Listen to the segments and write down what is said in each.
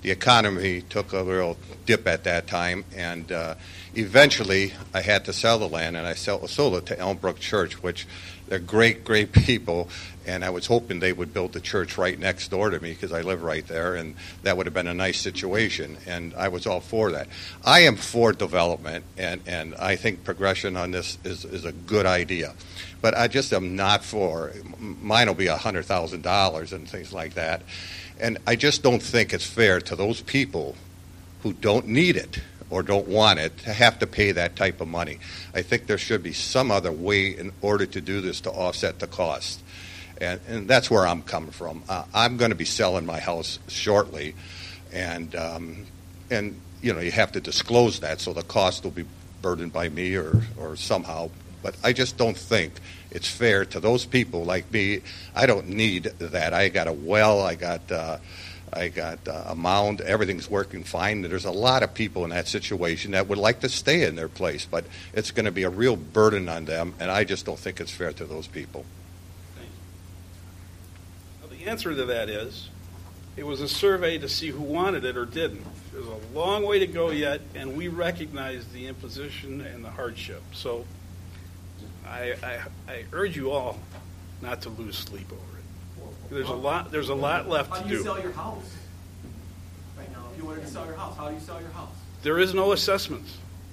the economy took a real dip at that time, and eventually I had to sell the land, and I sold it to Elmbrook Church, which they're great, great people, and I was hoping they would build the church right next door to me because I live right there, and that would have been a nice situation, and I was all for that. I am for development, and I think progression on this is a good idea, but I just am not for, mine will be $100,000 and things like that, and I just don't think it's fair to those people who don't need it or don't want it to have to pay that type of money. I think there should be some other way in order to do this to offset the cost. And that's where I'm coming from. I'm going to be selling my house shortly, and you know, you have to disclose that, so the cost will be burdened by me or somehow. But I just don't think it's fair to those people like me. I don't need that. I got a well. I got a mound. Everything's working fine. There's a lot of people in that situation that would like to stay in their place, but it's going to be a real burden on them, and I just don't think it's fair to those people. Thank you. Well, the answer to that is, it was a survey to see who wanted it or didn't. There's a long way to go yet, and we recognize the imposition and the hardship. So I urge you all not to lose sleep over it. There's a lot left to do. How do you sell your house right now? If you wanted to sell your house, how do you sell your house? There is no assessments.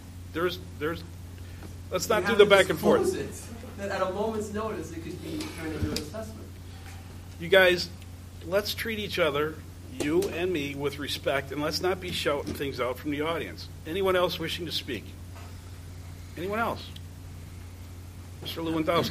Let's not do the back and forth. That at a moment's notice, it could be turned into an assessment. You guys, let's treat each other, you and me, with respect, and let's not be shouting things out from the audience. Anyone else wishing to speak? Anyone else? Mr. Lewandowski.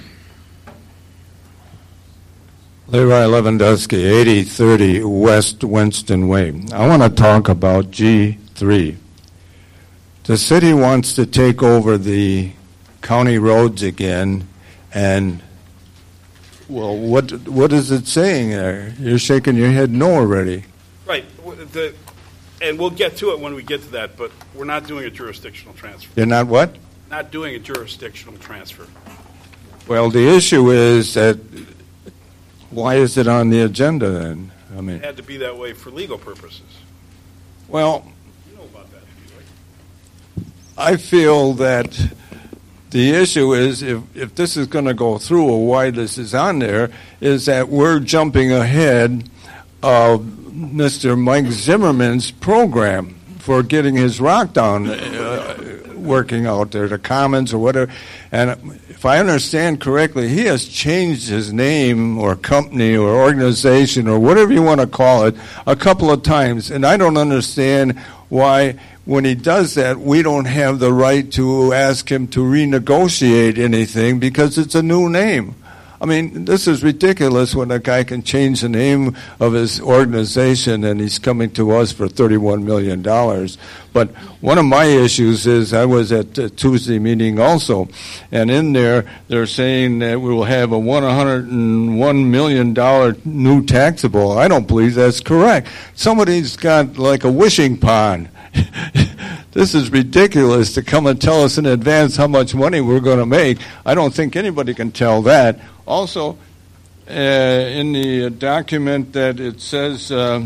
Leroy Lewandowski, 8030 West Winston Way. I want to talk about G3. The city wants to take over the county roads again, and, well, what is it saying there? You're shaking your head no already. Right, and we'll get to it when we get to that, but we're not doing a jurisdictional transfer. You're not what? Not doing a jurisdictional transfer. Well, the issue is that, why is it on the agenda then? I mean, it had to be that way for legal purposes. Well, you know about that, right? I feel that the issue is, if this is going to go through, or why this is on there, is that we're jumping ahead of Mr. Mike Zimmerman's program for getting his rock down working out there, the Commons or whatever. And if I understand correctly, he has changed his name or company or organization or whatever you want to call it a couple of times. And I don't understand why, when he does that, we don't have the right to ask him to renegotiate anything because it's a new name. I mean, this is ridiculous when a guy can change the name of his organization and he's coming to us for $31 million. But one of my issues is, I was at a Tuesday meeting also, and in there they're saying that we will have a $101 million new taxable. I don't believe that's correct. Somebody's got like a wishing pond. This is ridiculous to come and tell us in advance how much money we're going to make. I don't think anybody can tell that. Also, in the document that it says the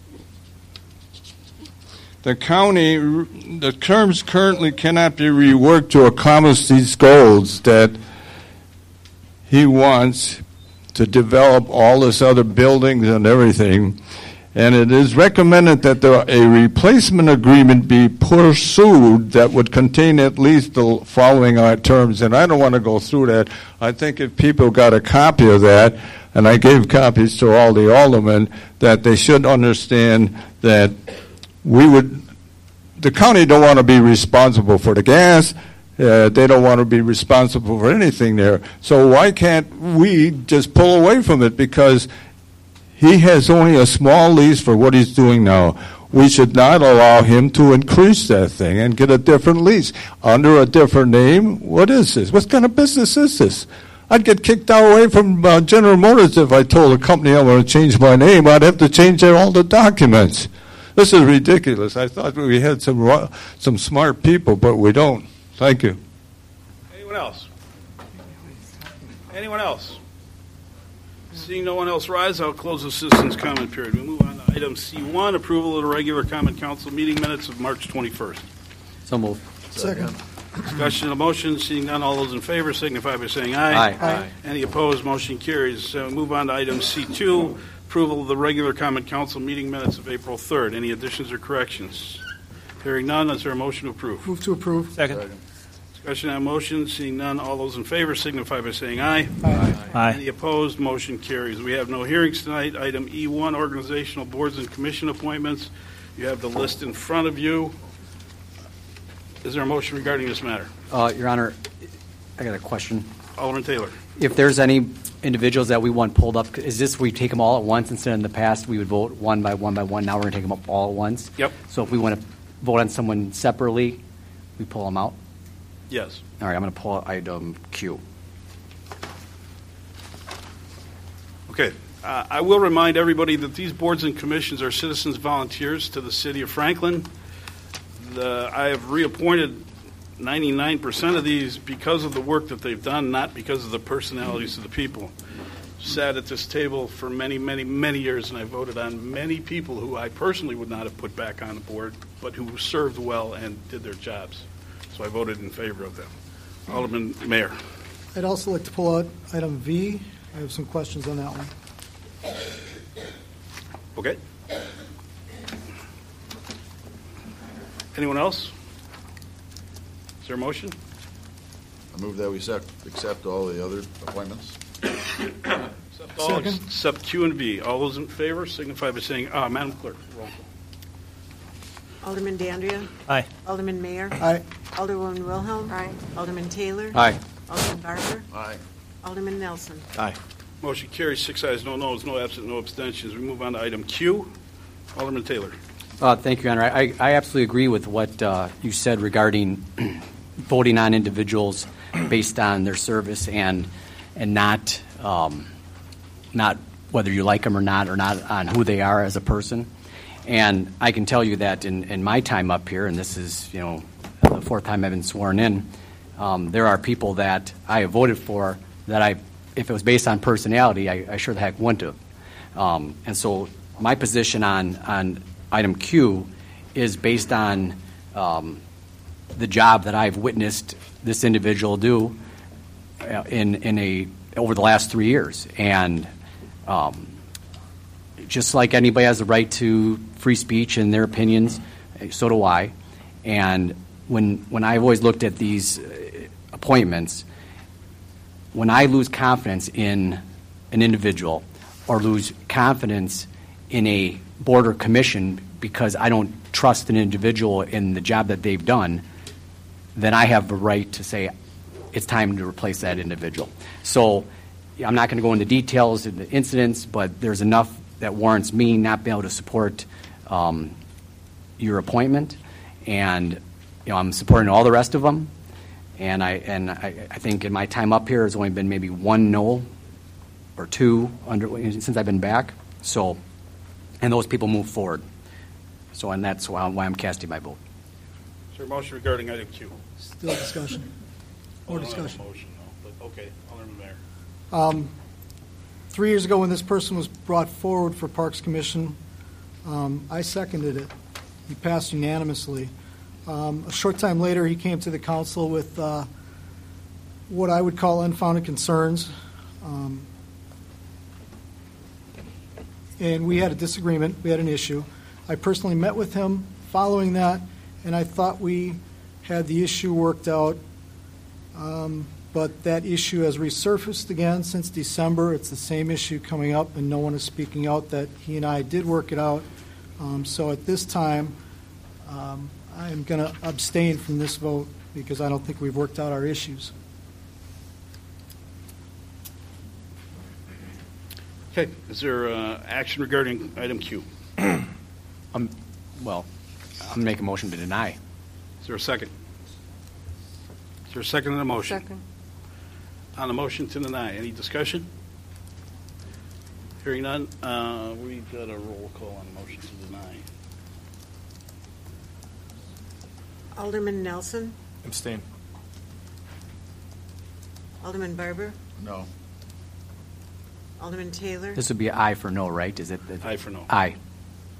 terms currently cannot be reworked to accomplish these goals that he wants to develop all this other buildings and everything. And it is recommended that a replacement agreement be pursued that would contain at least the following terms. And I don't want to go through that. I think if people got a copy of that, and I gave copies to all the aldermen, that they should understand that the county don't want to be responsible for the gas. They don't want to be responsible for anything there. So why can't we just pull away from it? Because he has only a small lease for what he's doing now. We should not allow him to increase that thing and get a different lease under a different name. What is this? What kind of business is this? I'd get kicked out away from General Motors if I told a company I want to change my name. I'd have to change all the documents. This is ridiculous. I thought we had some smart people, but we don't. Thank you. Anyone else? Anyone else? Seeing no one else rise, I'll close the citizens' comment period. We move on to Item C1, approval of the regular common council meeting minutes of March 21st. So moved. Second. Discussion of the motion, seeing none, all those in favor signify by saying aye. Aye. Any opposed, motion carries. Move on to item C2, approval of the regular common council meeting minutes of April 3rd. Any additions or corrections? Hearing none, is there a motion to approve? Move to approve. Second. Discussion on motion, seeing none, all those in favor signify by saying aye. Aye. Any opposed, motion carries. We have no hearings tonight. Item E1, organizational boards and commission appointments. You have the list in front of you. Is there a motion regarding this matter? Your Honor, I got a question. Alderman Taylor. If there's any individuals that we want pulled up, is this we take them all at once instead of in the past we would vote one by one by one? Now we're going to take them up all at once? Yep. So if we want to vote on someone separately, we pull them out? Yes. All right, I'm going to pull out item Q. Okay. I will remind everybody that these boards and commissions are citizens volunteers to the city of Franklin. I have reappointed 99% of these because of the work that they've done, not because of the personalities of the people. Sat at this table for many, many, many years, and I voted on many people who I personally would not have put back on the board, but who served well and did their jobs. So I voted in favor of them. Alderman Mayor. I'd also like to pull out item V. I have some questions on that one. Okay. Anyone else? Is there a motion? I move that we accept all the other appointments. Except all Second. except Q and V. All those in favor signify by saying, Madam Clerk, roll call. Alderman Dandria. Aye. Alderman Mayor. Aye. Alderwoman Wilhelm. Aye. Alderman Taylor. Aye. Alderman Barber. Aye. Alderman Nelson. Aye. Motion carries, 6 ayes, no noes, no absent, no abstentions. We move on to item Q. Alderman Taylor. Thank you, Your Honor. I absolutely agree with what you said regarding voting on individuals based on their service and not whether you like them or not on who they are as a person. And I can tell you that in my time up here, and this is the fourth time I've been sworn in, there are people that I have voted for that if it was based on personality, I sure the heck wouldn't have. And so my position on item Q is based on the job that I've witnessed this individual do over the last 3 years. And just like anybody has the right to free speech and their opinions, so do I. And when I've always looked at these appointments, when I lose confidence in an individual or lose confidence in a board or commission because I don't trust an individual in the job that they've done, then I have the right to say it's time to replace that individual. So I'm not going to go into details of the incidents, but there's enough that warrants me not being able to support your appointment, and I'm supporting all the rest of them. And I think in my time up here, there's only been maybe one no or two since I've been back. So, and those people move forward. So, and that's why I'm casting my vote. Is there a motion regarding item Q? Still discussion. More discussion. Motion, no, but okay, Alderman Mayor. 3 years ago when this person was brought forward for Parks Commission, I seconded it. He passed unanimously. A short time later, he came to the council with what I would call unfounded concerns. And we had a disagreement. We had an issue. I personally met with him following that, and I thought we had the issue worked out. But that issue has resurfaced again since December. It's the same issue coming up, and no one is speaking out that he and I did work it out. So at this time, I am going to abstain from this vote because I don't think we've worked out our issues. Okay, is there action regarding item Q? Well, I'm going to make a motion to deny. Is there a second? Is there a second on the motion? Second. On the motion to deny, any discussion? Hearing none, we've got a roll call on the motion to deny. Alderman Nelson. Abstain. Alderman Barber. No. Alderman Taylor. This would be an aye for no, right? Is it? Aye for no. Aye.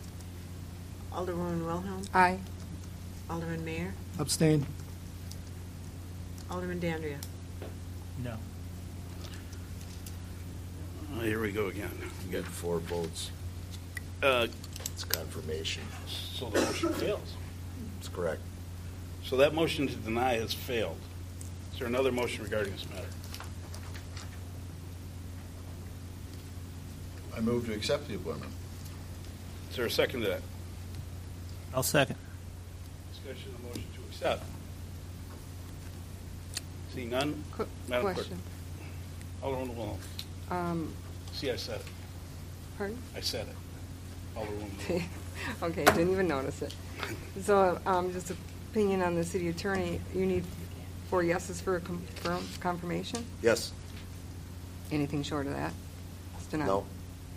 Alderwoman Wilhelm. Aye. Alderman Mayor. Abstain. Alderman Dandria. No. Here we go again. You got 4 votes. It's confirmation. So the motion fails. That's correct. So that motion to deny has failed. Is there another motion regarding this matter? I move to accept the appointment. Is there a second to that? I'll second. Discussion on the motion to accept. Seeing none? Madam Clerk. Question. Alderwoman Wilhelm. See, I said it. Pardon? I said it. Alderwoman Wilhelm. Okay, didn't even notice it. So, just opinion on the city attorney, you need 4 yeses for a confirmation? Yes. Anything short of that? It's denied. No.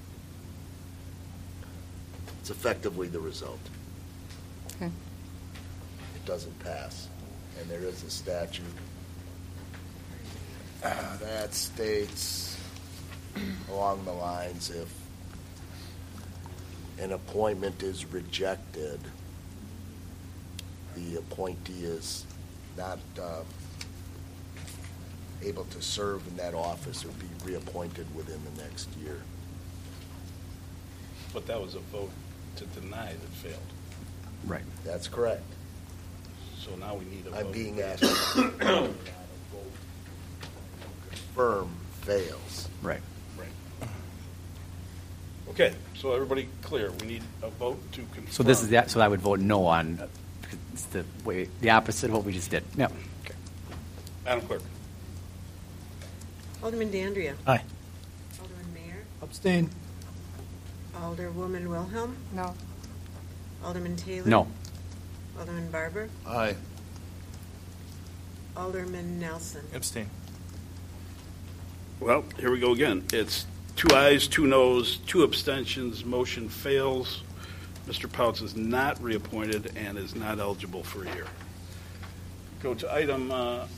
It's effectively the result. Okay. It doesn't pass. And there is a statute that states along the lines, if an appointment is rejected, the appointee is not able to serve in that office or be reappointed within the next year. But that was a vote to deny that failed. Right. That's correct. So now we need a vote. I'm being asked to confirm fails. Right. Right. Okay, so everybody clear. We need a vote to confirm. So this is that. So I would vote no on. It's the opposite of what we just did. Yeah. Okay. Madam Clerk. Alderman Dandria. Aye. Alderman Mayor. Abstain. Alderwoman Wilhelm. No. Alderman Taylor. No. Alderman Barber. Aye. Alderman Nelson. Abstain. Well, here we go again. It's 2 ayes, 2 noes, 2 abstentions. Motion fails. Mr. Pouts is not reappointed and is not eligible for a year. Go to item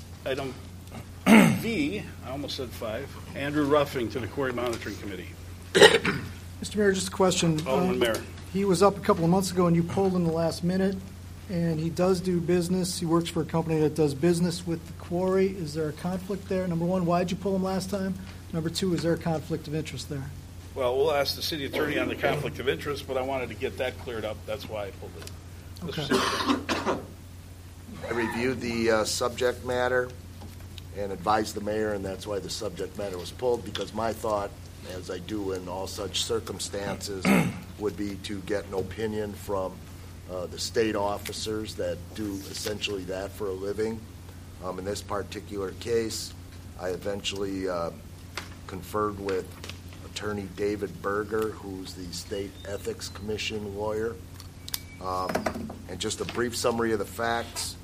V. I almost said 5. Andrew Ruffing to the Quarry Monitoring Committee. Mr. Mayor, just a question. Alderman Mayor. He was up a couple of months ago, and you pulled him the last minute, and he does do business. He works for a company that does business with the quarry. Is there a conflict there? Number one, why did you pull him last time? Number two, is there a conflict of interest there? Well, we'll ask the city attorney on the conflict of interest, but I wanted to get that cleared up. That's why I pulled it. Okay. Mr. City Attorney. I reviewed the subject matter and advised the mayor, and that's why the subject matter was pulled, because my thought, as I do in all such circumstances, would be to get an opinion from the state officers that do essentially that for a living. In this particular case, I eventually conferred with Attorney David Berger, who's the State Ethics Commission lawyer. And just a brief summary of the facts.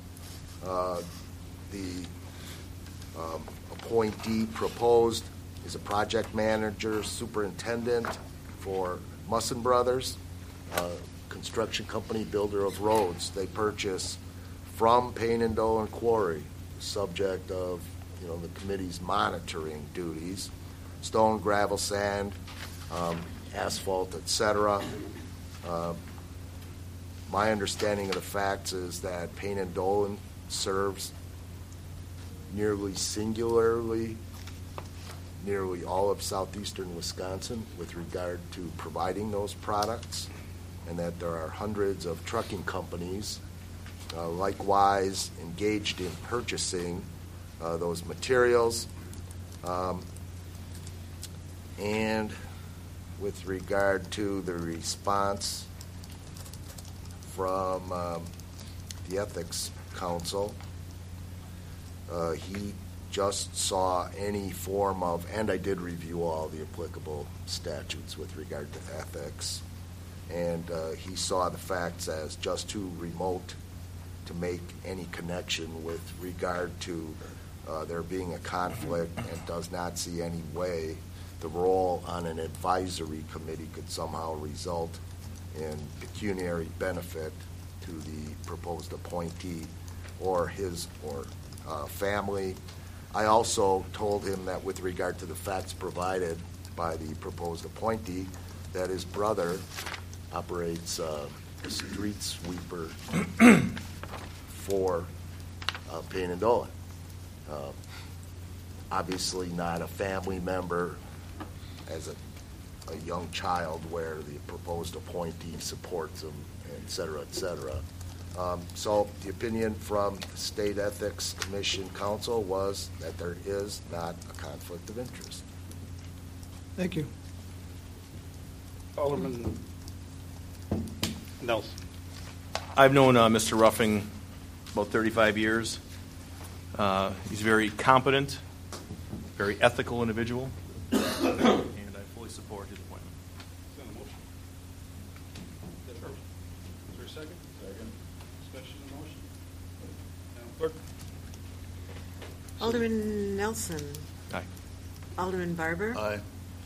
The appointee proposed is a project manager, superintendent for Musson Brothers, a construction company, builder of roads. They purchase from Payne and Dolan Quarry, subject of the committee's monitoring duties, stone, gravel, sand, asphalt, etc. My understanding of the facts is that Payne and Dolan serves nearly singularly nearly all of southeastern Wisconsin with regard to providing those products, and that there are hundreds of trucking companies likewise engaged in purchasing those materials. And with regard to the response from the Ethics Council, he just saw any form of, and I did review all the applicable statutes with regard to ethics, and he saw the facts as just too remote to make any connection with regard to there being a conflict, and does not see any way the role on an advisory committee could somehow result in pecuniary benefit to the proposed appointee or his or family. I also told him that with regard to the facts provided by the proposed appointee, that his brother operates a street sweeper for Payne and Dolan. Obviously not a family member as a young child where the proposed appointee supports them, et cetera, et cetera. So the opinion from the State Ethics Commission Council was that there is not a conflict of interest. Thank you. Alderman Nelson. I've known Mr. Ruffing about 35 years. He's a very competent, very ethical individual, and I fully support his appointment. Is that a motion? Is there a second? Second. Discussion on the motion? Madam Clerk? Alderman Nelson. Aye. Alderman Barber. Aye.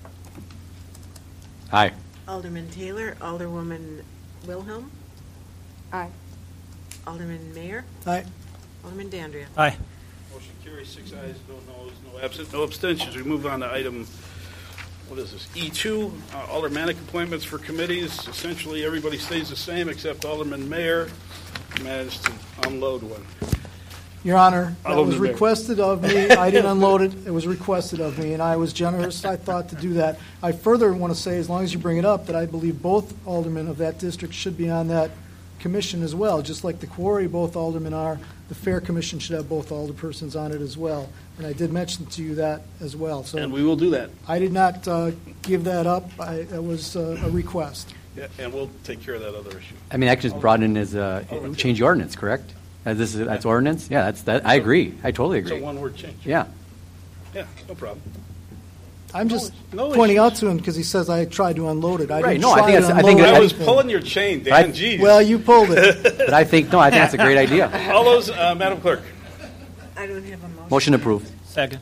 Aye. Alderman Taylor. Alderwoman Wilhelm. Aye. Alderman Mayor. Aye. Alderman Dandria. Aye. Motion carries, 6 ayes, no noes, no absent, no abstentions. We move on to item, what is this, E2, aldermanic appointments for committees. Essentially, everybody stays the same except Alderman Mayor managed to unload one. Your Honor, that Alderman was Mayor. requested of me. I didn't unload it. It was requested of me, and I was generous, I thought, to do that. I further want to say, as long as you bring it up, that I believe both aldermen of that district should be on that commission as well. Just like the quarry, both aldermen are. The Fair Commission should have both alderpersons on it as well. And I did mention to you that as well. So And we will do that. I did not give that up. It was a request. Yeah, and we'll take care of that other issue. I mean, that could just brought in as change the ordinance, correct? That's ordinance? Yeah, that. I agree. I totally It's a agree. one-word change. Yeah. Yeah, no problem. I'm just No pointing issues. out to him because he says I tried to unload it. I Right, didn't no, I try think to that's- I unload think I was anything. pulling your chain, Dan. Right. Jeez. Well, you pulled it. But I think that's a great idea. All those, Madam Clerk. I don't have a motion. Motion approved. Second.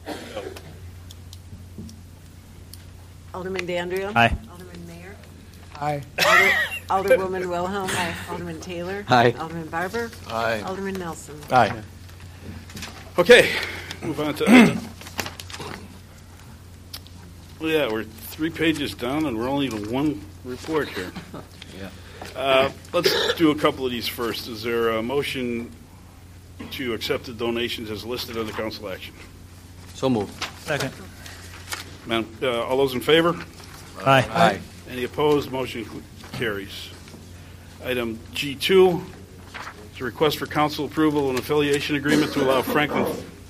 Alderman Dandria. Aye. Alderman Mayor. Aye. Alderwoman Wilhelm. Alderman Taylor. Aye. Alderman Barber. Aye. Alderman Nelson. Aye. Okay, move on to item. Well, yeah, we're 3 pages down and we're only in one report here. Let's do a couple of these first. Is there a motion to accept the donations as listed under council action? So moved. Second. Madam, all those in favor? Aye. Aye. Any opposed? Motion carries. Item G2 is a request for council approval of an affiliation agreement to allow Franklin.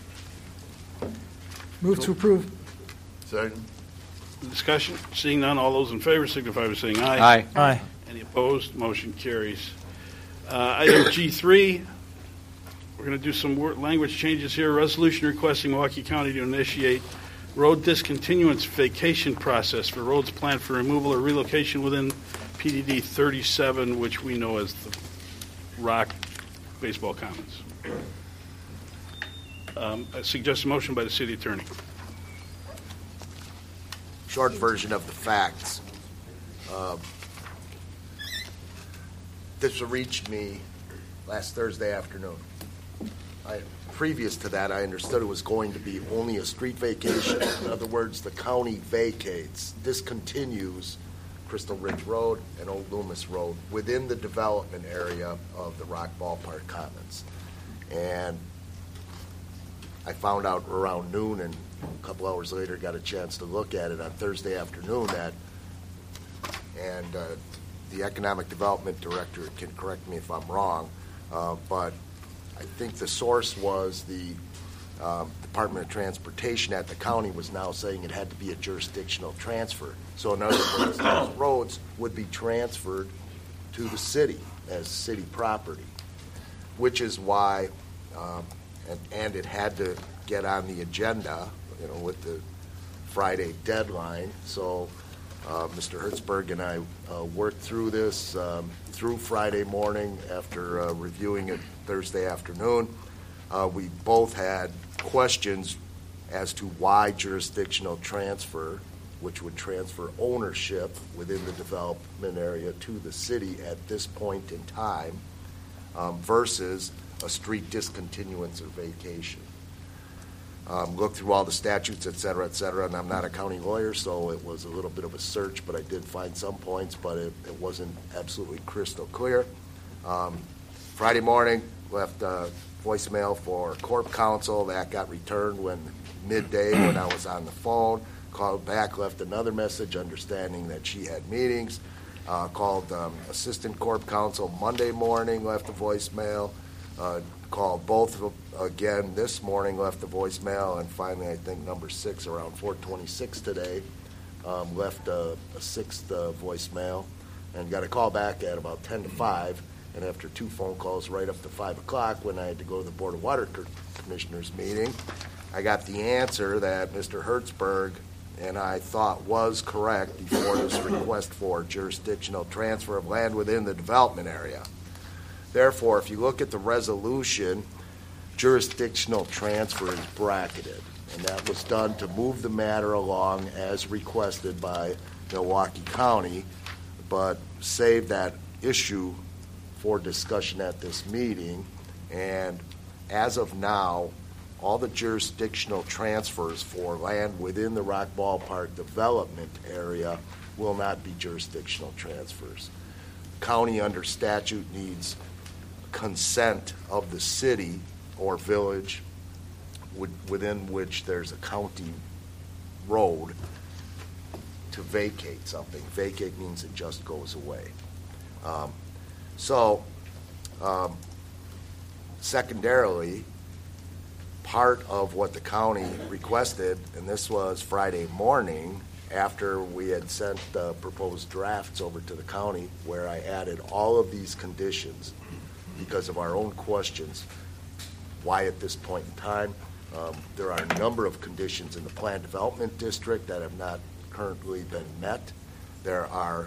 Move to approve. Second. Discussion? Seeing none, all those in favor signify by saying aye. Aye. Aye. Any opposed? Motion carries. Item G3, we're going to do some language changes here. Resolution requesting Milwaukee County to initiate road discontinuance vacation process for roads planned for removal or relocation within PDD 37, which we know as the Rock Baseball Commons. I suggest a motion by the city attorney. Short version of the facts. This reached me last Thursday afternoon. Previous to that, I understood it was going to be only a street vacation. In other words, the county vacates, discontinues Crystal Ridge Road and Old Loomis Road within the development area of the Rock Ballpark Commons. And I found out around noon, and a couple hours later got a chance to look at it on Thursday afternoon, and the Economic Development Director can correct me if I'm wrong, but I think the source was the Department of Transportation at the county was now saying it had to be a jurisdictional transfer. So in other words, those roads would be transferred to the city as city property, which is why, and it had to get on the agenda, with the Friday deadline. So Mr. Hertzberg and I worked through this through Friday morning after reviewing it Thursday afternoon. We both had questions as to why jurisdictional transfer, which would transfer ownership within the development area to the city at this point in time, versus a street discontinuance or vacation. looked through all the statutes, et cetera, and I'm not a county lawyer, so it was a little bit of a search, but I did find some points, but it wasn't absolutely crystal clear. Friday morning, left a voicemail for Corp Counsel. That got returned when midday when I was on the phone. Called back, left another message understanding that she had meetings. Called Assistant Corp Counsel Monday morning, left a voicemail. Called both again this morning, left a voicemail, and finally I think number 6 around 4:26 today, left a 6th voicemail, and got a call back at about 10 to 5, and after 2 phone calls right up to 5 o'clock when I had to go to the Board of Water Commissioners meeting, I got the answer that Mr. Hertzberg and I thought was correct before this request for jurisdictional transfer of land within the development area. Therefore, if you look at the resolution, jurisdictional transfer is bracketed, and that was done to move the matter along as requested by Milwaukee County, but save that issue for discussion at this meeting. And as of now, all the jurisdictional transfers for land within the Rock Ballpark development area will not be jurisdictional transfers. County under statute needs consent of the city or village within which there's a county road to vacate something. Vacate means it just goes away. Secondarily, part of what the county requested, and this was Friday morning after we had sent the proposed drafts over to the county, where I added all of these conditions because of our own questions. Why at this point in time? There are a number of conditions in the planned development district that have not currently been met. There are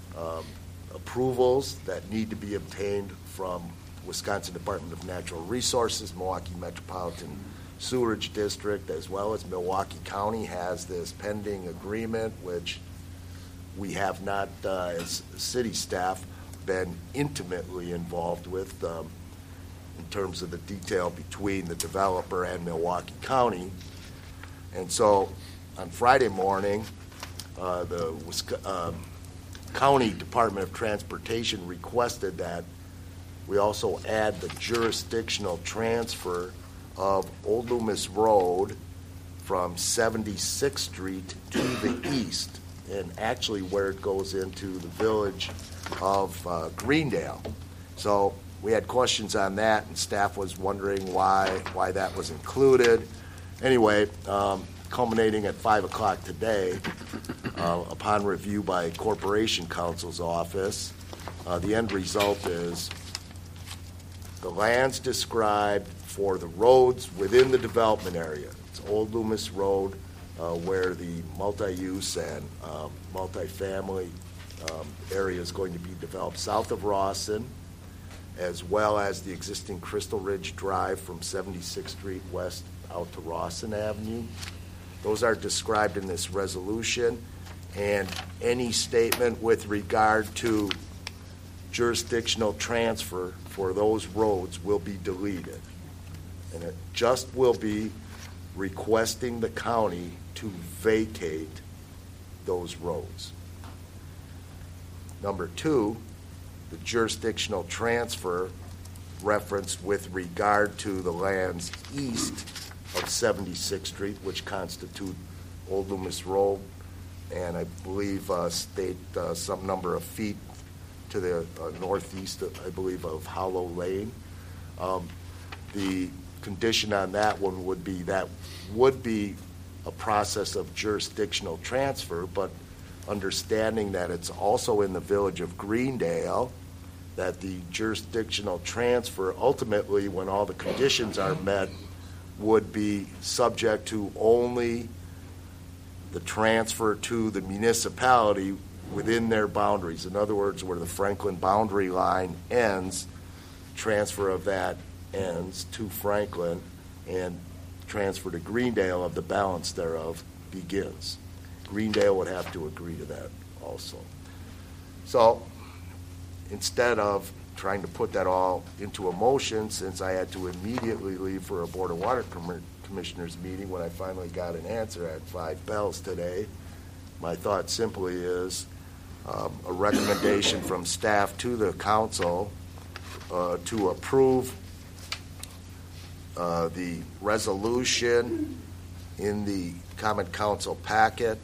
approvals that need to be obtained from Wisconsin Department of Natural Resources, Milwaukee Metropolitan Sewerage District, as well as Milwaukee County has this pending agreement, which we have not, as city staff, been intimately involved with in terms of the detail between the developer and Milwaukee County. And so on Friday morning, the County Department of Transportation requested that we also add the jurisdictional transfer of Old Loomis Road from 76th Street to the east, and actually where it goes into the village of Greendale. So we had questions on that, and staff was wondering why that was included. Anyway, culminating at 5 o'clock today, upon review by Corporation Counsel's office, the end result is the lands described for the roads within the development area. It's Old Loomis Road, where the multi-use and multi-family area is going to be developed south of Rawson, as well as the existing Crystal Ridge Drive from 76th Street west out to Rawson Avenue. Those are described in this resolution, and any statement with regard to jurisdictional transfer for those roads will be deleted. And it just will be requesting the county to vacate those roads. Number 2, the jurisdictional transfer referenced with regard to the lands east of 76th Street, which constitute Old Loomis Road, and I believe state some number of feet to the northeast, I believe, of Hollow Lane. The condition on that one would be a process of jurisdictional transfer, but understanding that it's also in the village of Greendale, that the jurisdictional transfer ultimately, when all the conditions are met, would be subject to only the transfer to the municipality within their boundaries. In other words, where the Franklin boundary line ends, transfer of that ends to Franklin, and transfer to Greendale of the balance thereof begins. Greendale would have to agree to that also. So instead of trying to put that all into a motion since I had to immediately leave for a Board of Water Commissioners meeting when I finally got an answer at 5 bells today. My thought simply is a recommendation from staff to the council to approve the resolution in the Common Council packet,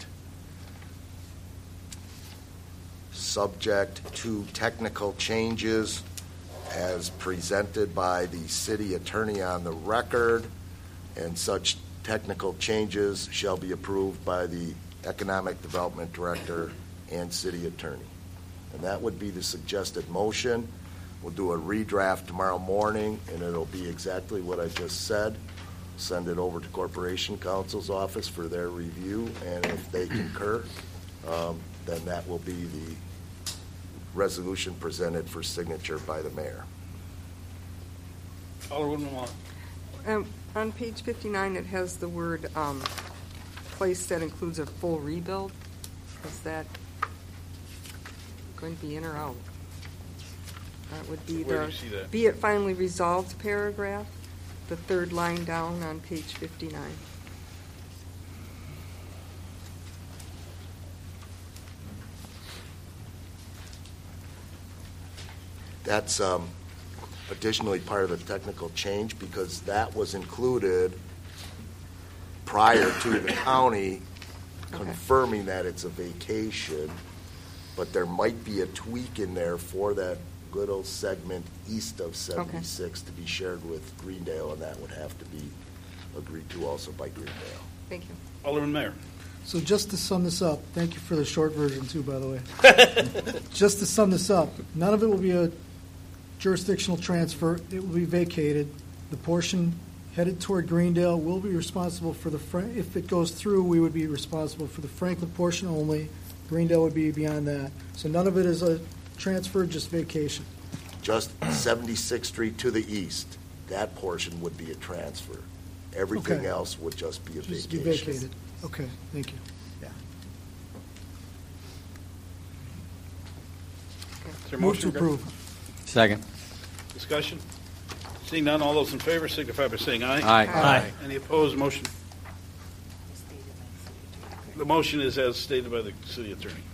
subject to technical changes as presented by the city attorney on the record, and such technical changes shall be approved by the Economic Development Director and city attorney. And that would be the suggested motion. We'll do a redraft tomorrow morning, and it'll be exactly what I just said. Send it over to Corporation Counsel's office for their review, and if they concur, then that will be the resolution presented for signature by the mayor. Alderwoman Wall. On page 59, it has the word place that includes a full rebuild. Is that going to be in or out? That would be Where do you see that? be it finally resolved paragraph, the third line down on page 59. That's additionally part of the technical change because that was included prior to the county confirming that it's a vacation, but there might be a tweak in there for that little segment east of 76 to be shared with Greendale, and that would have to be agreed to also by Greendale. Thank you. Alderman Mayor. So just to sum this up, thank you for the short version too, by the way. Just to sum this up, none of it will be a jurisdictional transfer. It will be vacated. The portion headed toward Greendale will be responsible for if it goes through, we would be responsible for the Franklin portion only. Greendale would be beyond that. So none of it is a transfer, just vacation. Just 76th Street to the east, that portion would be a transfer. Everything else would just be a vacation. Just be vacated. Okay, thank you. Is there a Move motion to approve. Second. Discussion? Seeing none, all those in favor signify by saying aye. Aye. Any opposed? Motion. The motion is as stated by the city attorney.